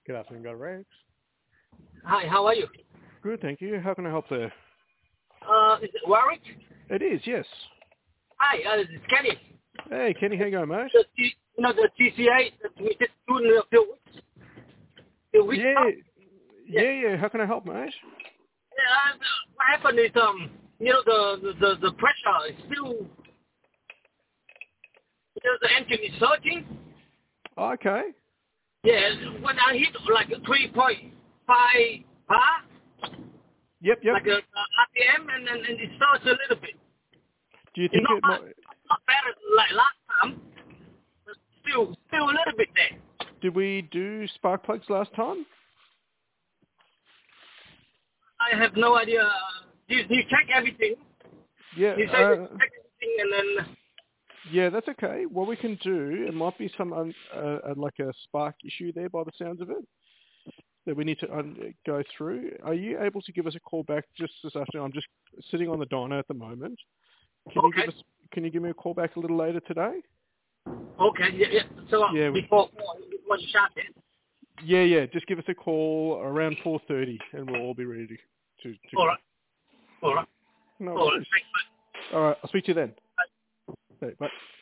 Good afternoon, got Rex. Hi, how are you? Good, thank you. How can I help there? Is it Warwick? It is, yes. Hi, this is Kenny. Hey, Kenny, how you going, mate? The TCA that we just do in a few weeks Yeah, now? Yeah. yeah. How can I help, mate? Yeah, what happened is, the pressure is still, the engine is surging. Oh, okay. Yeah, when I hit like 3.5 bar, Yep. like a RPM, and then it starts a little bit. Do you It's think it might? not better like last time, but still a little bit there. Did we do spark plugs last time? I have no idea. You check everything. Yeah. You say you check everything, and then Yeah, that's okay. What we can do, it might be some like a spark issue there by the sounds of it that we need to go through. Are you able to give us a call back just this afternoon? I'm just sitting on the dyno at the moment. okay, Can you give me a call back a little later today? yeah. So Yeah, before you shot it. yeah. Just give us a call around 4:30, and we'll all be ready to All go. right, all right, No all right. worries. Thanks, All right, I'll speak to you then. bye. Okay, bye.